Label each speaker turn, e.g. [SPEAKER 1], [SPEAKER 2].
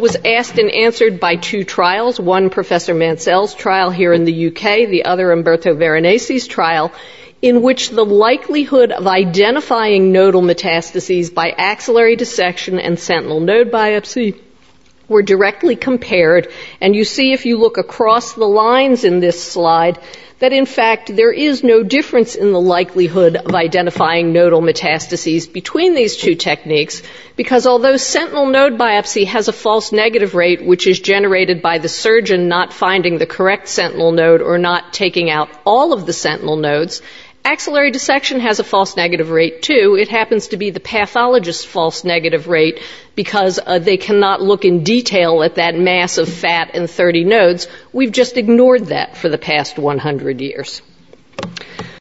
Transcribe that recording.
[SPEAKER 1] was asked and answered by two trials, one Professor Mansell's trial here in the UK, the other Umberto Veronesi's trial, in which the likelihood of identifying nodal metastases by axillary dissection and sentinel node biopsy were directly compared. And you see, if you look across the lines in this slide, that in fact there is no difference in the likelihood of identifying nodal metastases between these two techniques, because although sentinel node biopsy has a false negative rate, which is generated by the surgeon not finding the correct sentinel node or not taking out all of the sentinel nodes, axillary dissection has a false negative rate too. It happens to be the pathologist's false negative rate because they cannot look in detail at that mass of fat and 30 nodes. We've just ignored that for the past 100 years.